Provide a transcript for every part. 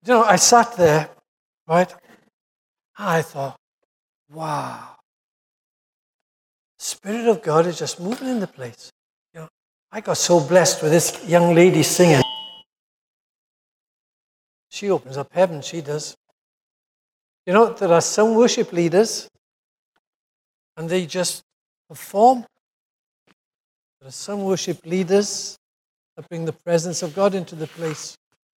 I sat there, right? I thought, wow, the Spirit of God is just moving in the place. I got so blessed with this young lady singing. She opens up heaven, she does. There are some worship leaders, and they just perform. There are some worship leaders that bring the presence of God into the place.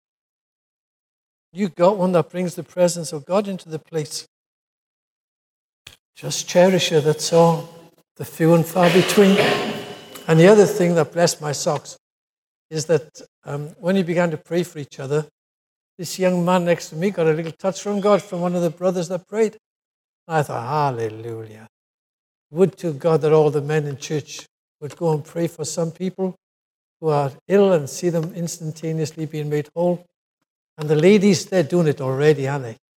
You got one that brings the presence of God into the place. Just cherish her, that's all. The few and far between. And the other thing that blessed my socks is that when we began to pray for each other, this young man next to me got a little touch from God from one of the brothers that prayed. I thought, hallelujah. Would to God that all the men in church would go and pray for some people who are ill and see them instantaneously being made whole. And the ladies, they're doing it already, aren't they?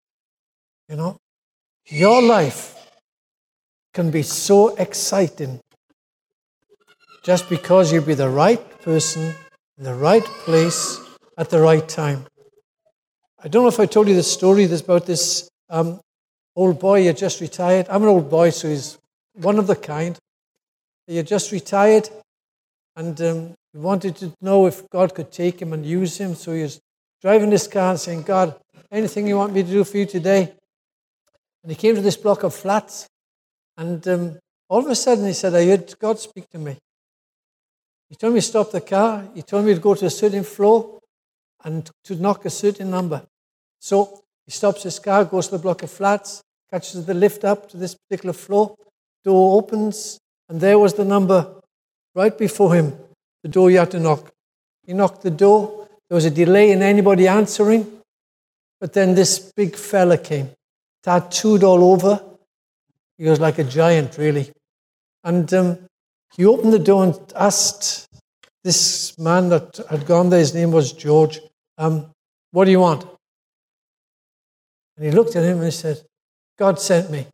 Your life can be so exciting just because you'll be the right person in the right place at the right time. I don't know if I told you the story about this old boy who just retired. I'm an old boy, so he's one of the kind. He had just retired, and he wanted to know if God could take him and use him. So he was driving this car and saying, God, anything you want me to do for you today? And he came to this block of flats, and all of a sudden he said, I heard God speak to me. He told me to stop the car. He told me to go to a certain floor and to knock a certain number. So he stops his car, goes to the block of flats, catches the lift up to this particular floor, door opens, and there was the number right before him, the door you had to knock. He knocked the door. There was a delay in anybody answering, but then this big fella came, tattooed all over. He was like a giant, really. And he opened the door and asked this man that had gone there, his name was George, what do you want? And he looked at him and he said, God sent me.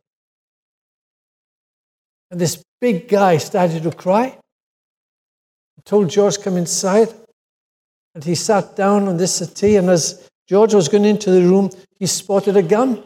And this big guy started to cry. He told George, come inside. And he sat down on this settee, and as George was going into the room, he spotted a gun.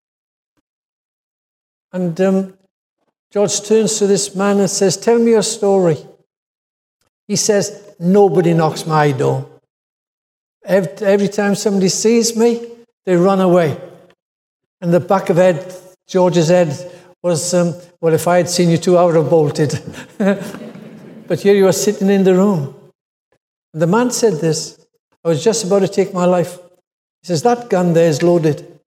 And George turns to this man and says, tell me your story. He says, nobody knocks my door. Every time somebody sees me, they run away. And the back of George's head was, well, if I had seen you too, I would have bolted. But here you are sitting in the room. And the man said this, I was just about to take my life. He says, that gun there is loaded.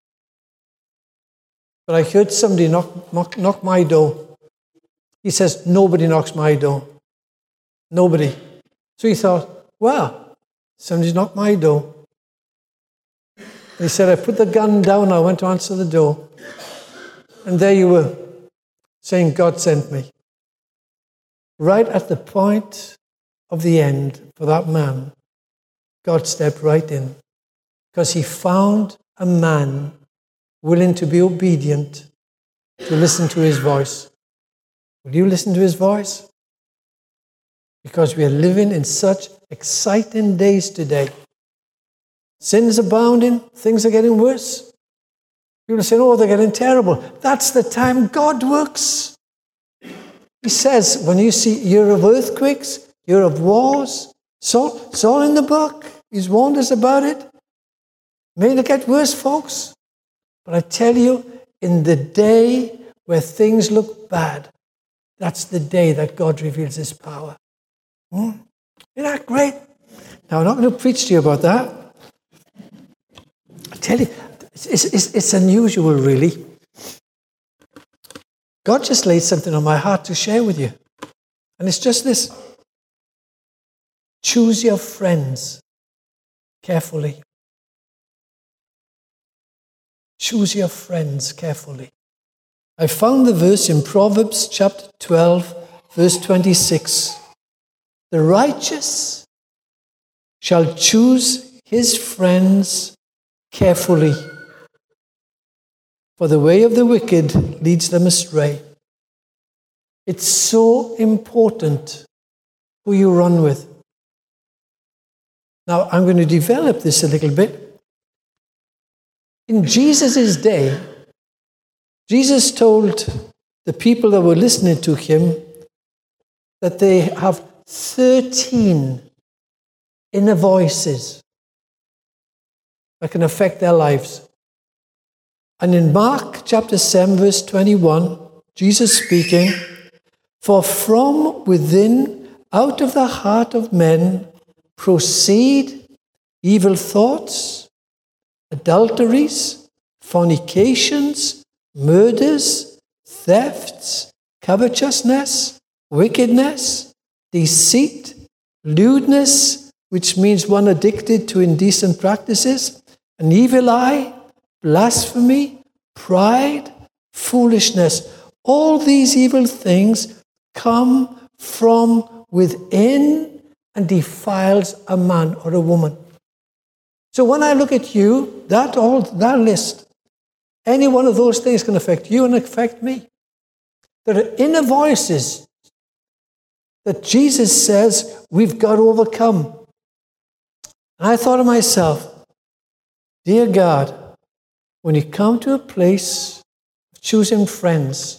But I heard somebody knock my door. He says, nobody knocks my door. Nobody. So he thought, well, somebody's knocked my door. And he said, I put the gun down, I went to answer the door. And there you were, saying, God sent me. Right at the point of the end for that man, God stepped right in. Because he found a man willing to be obedient, to listen to his voice. Will you listen to his voice? Because we are living in such exciting days today. Sin is abounding, things are getting worse. People are saying, oh, they're getting terrible. That's the time God works. He says, when you see year of earthquakes, year of wars, it's all in the book. He's warned us about it. May it get worse, folks. But I tell you, in the day where things look bad, that's the day that God reveals his power. Isn't that great? Now, I'm not going to preach to you about that. I tell you, it's unusual, really. God just laid something on my heart to share with you. And it's just this. Choose your friends carefully. Choose your friends carefully. I found the verse in Proverbs chapter 12, verse 26. The righteous shall choose his friends carefully, for the way of the wicked leads them astray. It's so important who you run with. Now, I'm going to develop this a little bit. In Jesus' day, Jesus told the people that were listening to him that they have 13 inner voices that can affect their lives. And in Mark chapter 7, verse 21, Jesus speaking, "For from within, out of the heart of men, proceed evil thoughts, adulteries, fornications, murders, thefts, covetousness, wickedness, deceit, lewdness," which means one addicted to indecent practices, "an evil eye, blasphemy, pride, foolishness." All these evil things come from within and defiles a man or a woman. So when I look at you, that list, any one of those things can affect you and affect me. There are inner voices that Jesus says we've got to overcome. And I thought to myself, dear God, when you come to a place of choosing friends,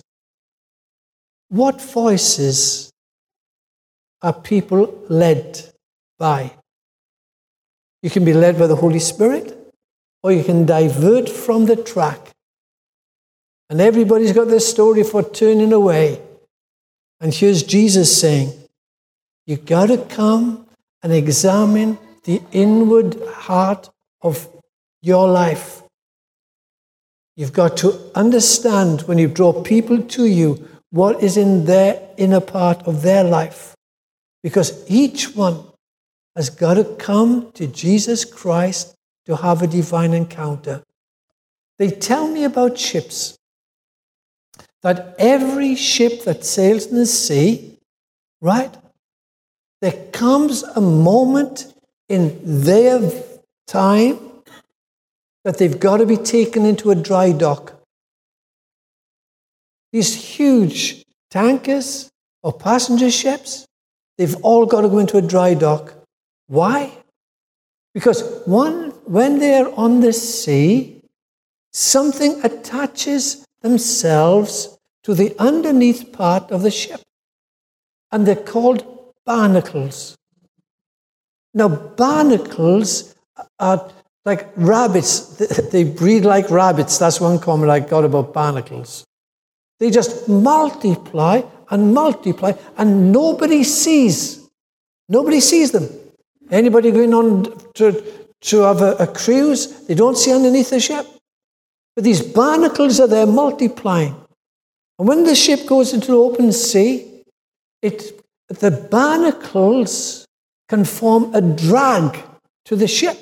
what voices are people led by? You can be led by the Holy Spirit, or you can divert from the track. And everybody's got their story for turning away. And here's Jesus saying, you got to come and examine the inward heart of your life. You've got to understand when you draw people to you what is in their inner part of their life. Because each one has got to come to Jesus Christ to have a divine encounter. They tell me about ships, that every ship that sails in the sea, right, there comes a moment in their time that they've got to be taken into a dry dock. These huge tankers or passenger ships, they've all got to go into a dry dock. Why? Because when they're on the sea, something attaches themselves to the underneath part of the ship. And they're called barnacles. Now, barnacles are like rabbits. They breed like rabbits. That's one comment I got about barnacles. They just multiply, and nobody sees. Nobody sees them. Anybody going on to have a cruise, they don't see underneath the ship. But these barnacles are there multiplying. And when the ship goes into the open sea, the barnacles can form a drag to the ship.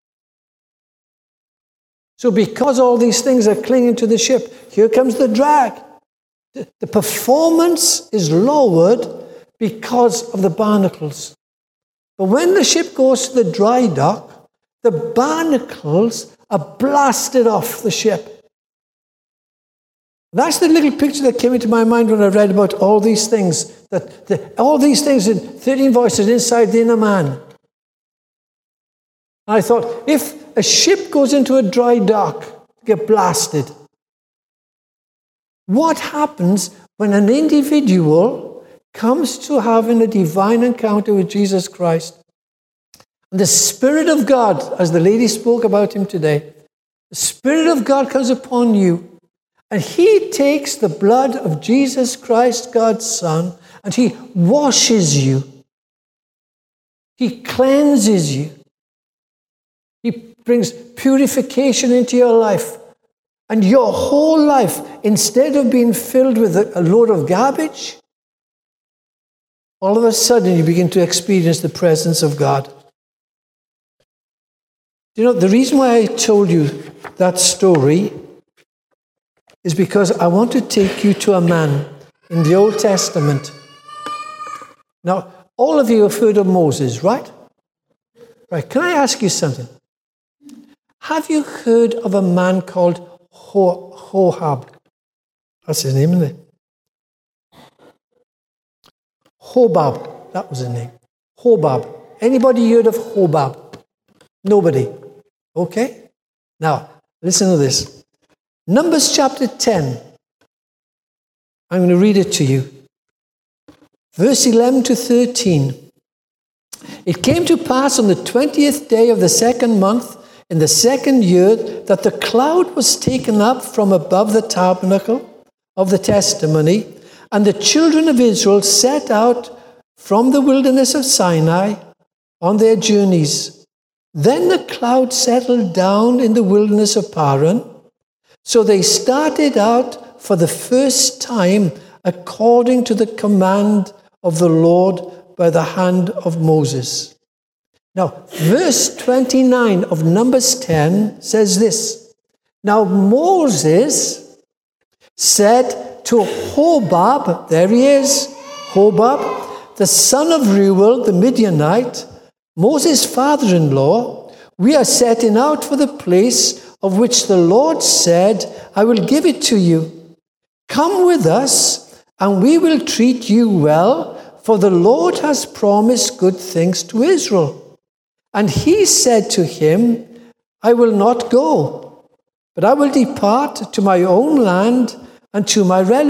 So because all these things are clinging to the ship, here comes the drag. The performance is lowered because of the barnacles. But when the ship goes to the dry dock, the barnacles are blasted off the ship. That's the little picture that came into my mind when I read about all these things. All these things in 13 voices inside the inner man. I thought, if a ship goes into a dry dock, get blasted. What happens when an individual comes to having a divine encounter with Jesus Christ? And the Spirit of God, as the lady spoke about him today, the Spirit of God comes upon you, and he takes the blood of Jesus Christ, God's Son, and he washes you. He cleanses you. He brings purification into your life. And your whole life, instead of being filled with a load of garbage, all of a sudden you begin to experience the presence of God. You know, the reason why I told you that story is because I want to take you to a man in the Old Testament. Now, all of you have heard of Moses, right? Right, can I ask you something? Have you heard of a man called Hobab? That's his name, isn't it? Hobab, that was his name. Hobab. Anybody heard of Hobab? Nobody. Okay? Now, Listen to this. Numbers chapter 10. I'm going to read it to you. Verse 11 to 13. It came to pass on the 20th day of the second month, in the second year, that the cloud was taken up from above the tabernacle of the testimony, and the children of Israel set out from the wilderness of Sinai on their journeys. Then the cloud settled down in the wilderness of Paran. So they started out for the first time according to the command of the Lord by the hand of Moses. Now, verse 29 of Numbers 10 says this. Now Moses said to Hobab, there he is, Hobab, the son of Reuel the Midianite, Moses' father-in-law, we are setting out for the place of which the Lord said, I will give it to you. Come with us, and we will treat you well, for the Lord has promised good things to Israel. And he said to him, I will not go, but I will depart to my own land and to my relatives.